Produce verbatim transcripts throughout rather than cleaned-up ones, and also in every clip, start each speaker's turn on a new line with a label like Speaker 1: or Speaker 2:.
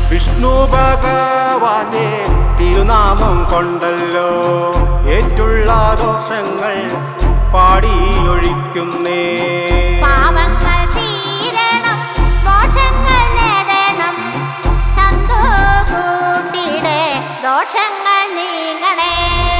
Speaker 1: വിഷ്ണു ഭഗവാനെ തിരുനാമം കൊണ്ടല്ലോ ഏറ്റുള്ള ദോഷങ്ങൾ പാടിയൊഴിക്കുന്നേ.
Speaker 2: പാവങ്ങൾ തീരണം, ദോഷങ്ങൾ നേടണം, ചന്തു കൂട്ടിടെ ദോഷങ്ങൾ നീങ്ങണേ.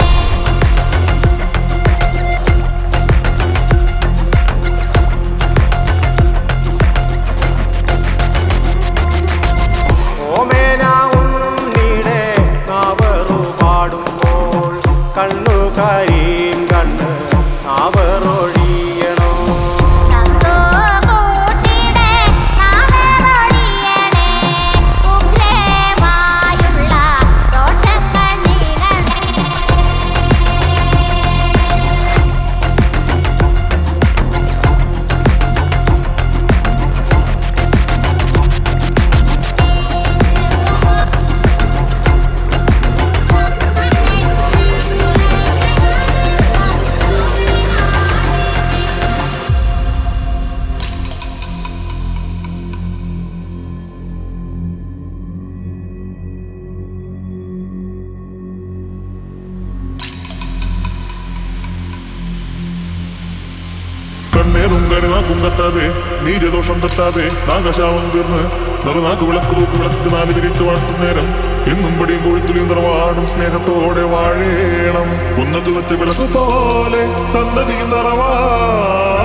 Speaker 1: ഓമേന ഉണ്ണീടെ നാവറു പാടുമ്പോൾ കണ്ണു കരിയും കണ്ണ് നാവറൊഴിയണോ.
Speaker 2: ചന്തു കൂട്ടിടെ നാവറൊഴിയണേ, ഉഗ്രമായുള്ള ദോഷങ്ങൾ നീങ്ങണേ.
Speaker 3: കണ്ണേറും കരുനാക്കും തട്ടാതെ നീരദോഷം തട്ടാതെ നാഗശാപം തീർന്ന് നറുനാക്ക് വിളക്ക് തൂക്ക് വിളക്ക് നാല് തിരിട്ട് വാഴ്ത്തും നേരം എന്നും പടിയും കൊഴുത്തുളിയും തറവാടും സ്നേഹത്തോടെ വാഴേണം. കുന്നത്ത് വെച്ച വിളക്ക് പോലെ സന്തതിയും തറവാ